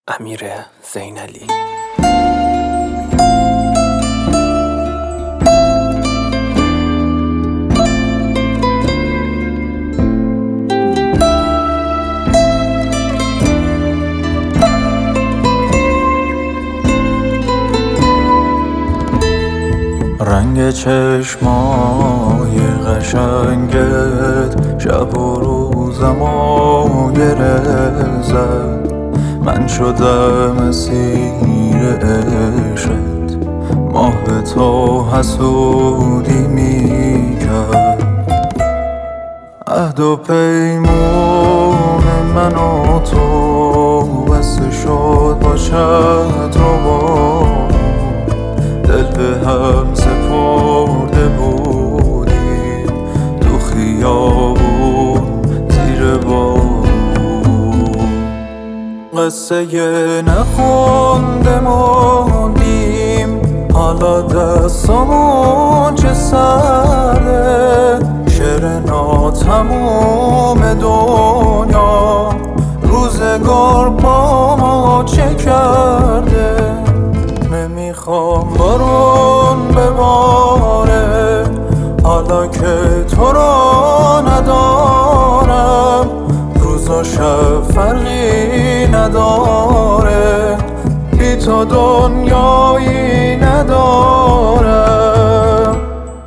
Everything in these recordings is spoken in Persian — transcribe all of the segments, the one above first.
امیر زینعلی. رنگ چشمای قشنگت شب و روزمو گره زد. من شدم اسیر عشقت، ماه تو حسودی میکرد. عهد و پیمون من و تو بسته شد با شط ربا، دل به هم سپرده بودیم تو خیابون زیر بارون. قصه نخونده موندیم، حالا دستمون چه سرده. شعر ناتموم دنیا روزگار با ما چه کرده. نمیخوام بارون بباره حالا که تو رو ندارم. روزا شب فرقی نداره، بی تو دنیایی ندارم.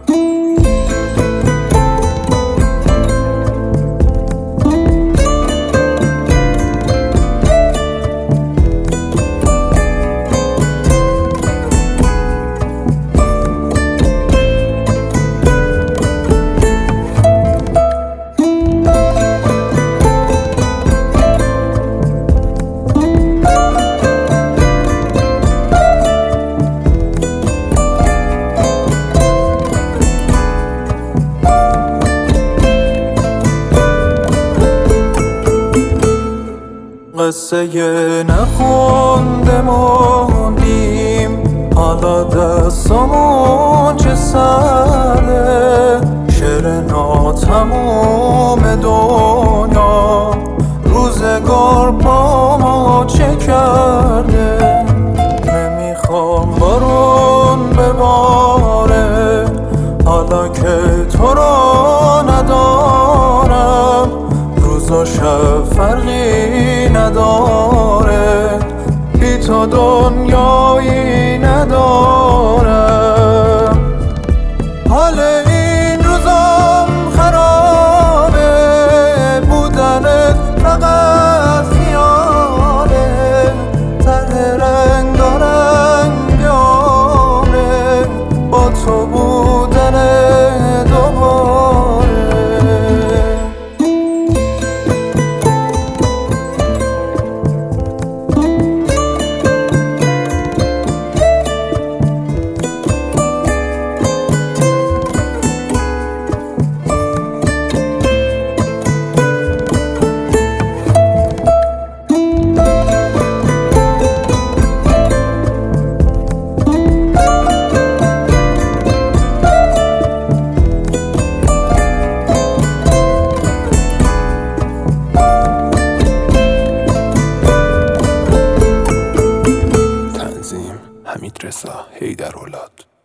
قصه نخونده موندیم، حالا دستمون چه سرده. شعر ناتموم دنیا روزگار با ما چه کرده. نمیخوام بارون بباره حالا که تو رو ندارم. روزا شب فرقی نداره، بی تو دنیایی ندارم. حال این روزم خرابه، بودنت فقط خیاله. طرح رنگارنگامه با تو بودن دوباره. حمیدرضا حیدرولاد.